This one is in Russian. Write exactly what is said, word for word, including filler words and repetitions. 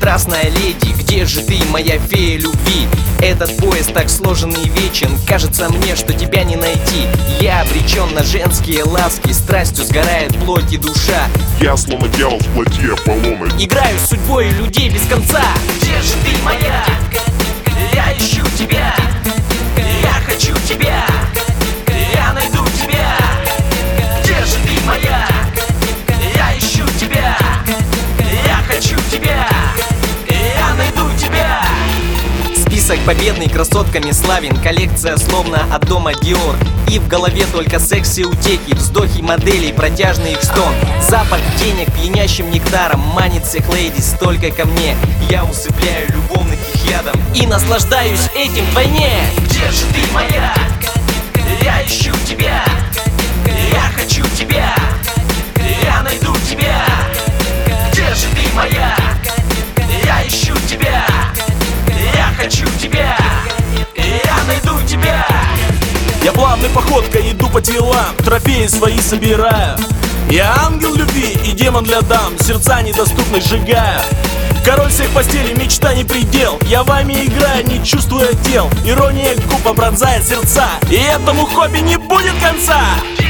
страстная леди, где же ты, моя фея любви? Этот поезд так сложен и вечен, кажется мне, что тебя не найти. Я обречен на женские ласки, страстью сгорает плоть и душа. Я словно дьявол в плоти Аполлона, играю с судьбой людей без конца. Где же ты, моя? Я ищу тебя, я хочу тебя, я найду тебя. Где же ты, моя? Я ищу тебя, я хочу тебя, я найду тебя. Список победный красотками славен, коллекция словно от дома Диор. И в голове только секс и утеки, вздохи моделей, протяжный их стон. Запах денег пьянящим нектаром манит всех лейдис только ко мне. Я усыпляю любовных их ядом и наслаждаюсь этим вдвойне. Где же ты, моя? Я ищу тебя, я хочу тебя, я найду тебя. Где же ты, моя? Я ищу тебя, я хочу тебя, я найду тебя. Я плавной походкой иду по делам, трофеи свои собираю. Я ангел любви и демон для дам, сердца недоступны сжигаю. Король всех постелей, мечта не предел. Я вами играю, не чувствуя дел. Ирония губ пронзает сердца, и этому хобби не будет конца.